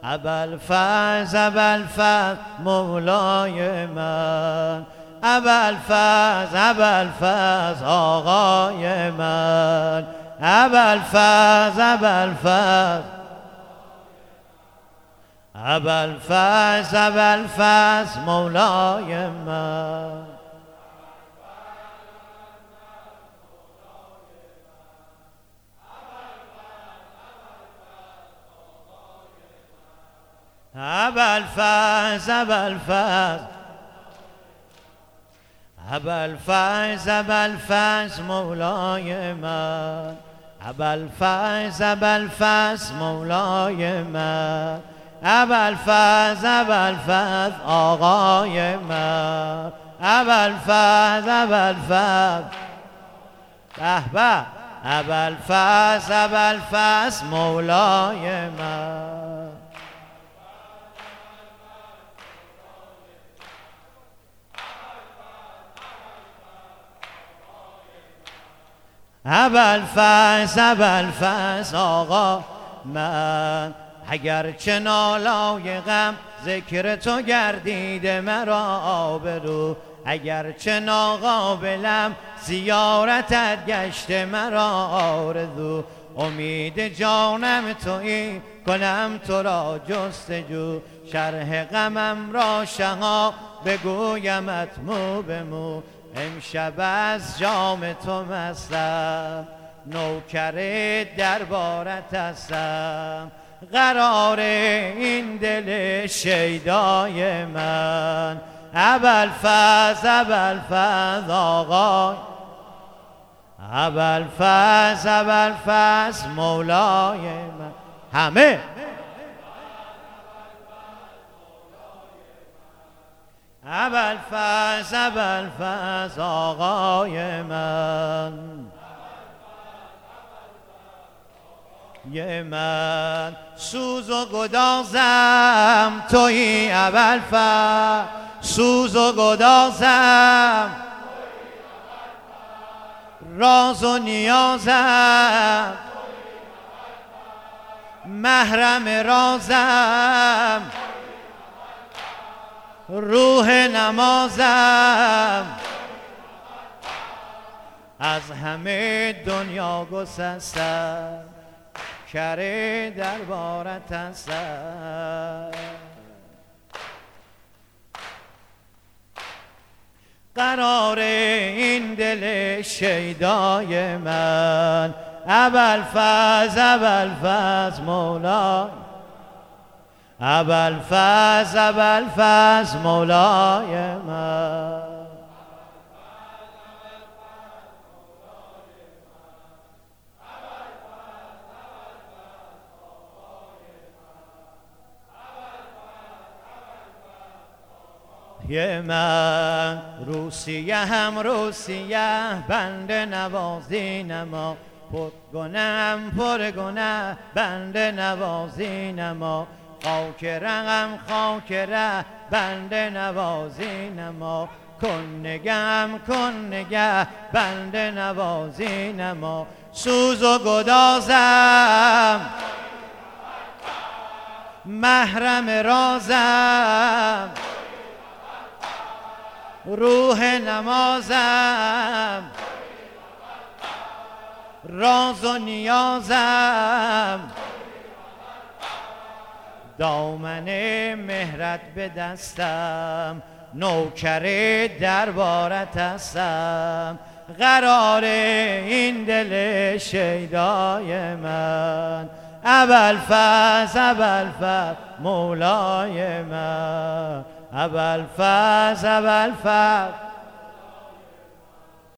ابوالفضل ابوالفضل مولای من، ابوالفضل ابوالفضل آقای من، ابوالفضل ابوالفضل ابوالفضل ابوالفضل مولای من. ابوالفضل ابوالفضل ابوالفضل ابوالفضل مولای من، ابوالفضل ابوالفضل مولای من، ابوالفضل ابوالفضل آقای من، ابوالفضل ابوالفضل به به، ابوالفضل ابوالفضل مولای من. ابوالفضل ابوالفضل آقا من، اگرچه نالای غم ذکر تو گردیده مرا آبرو، اگرچه ناقابلم زیارتت گشته مرا آرزو، امید جانم تویی کنم تو را جستجو، شرح غمم را شها بگویمت مو به مو، امشب از جام تو مستم نوکر دربارت هستم، قرار این دل شیدای من، ابوالفضل ابوالفضل آقای، ابوالفضل ابوالفضل مولای من. همه ابوالفضل ابوالفضل آقای من، یه من سوز و گدازم تویی ابوالفضل، سوز و گدازم راز و نیازم، محرم رازم روح نمازم، از همه دنیا گسستم کره دربارت هستم، قرار این دل شیدای من، ابوالفضل ابوالفضل مولای، ابوالفضل ابوالفضل مولای من. یه من روسیه هم روسیه بنده نوازی نما، پر گنه بنده نوازی نما، خاک رقم خاک ره بنده نوازی نما، کن نگه بنده نوازی نما، سوز و گدازم محرم رازم روح نمازم، راز و نیازم، دامن مهرت به دستم نوکر دربارت هستم، قرار این دل شیدای من، ابوالفضل مولای من، ابوالفضل ابوالفضل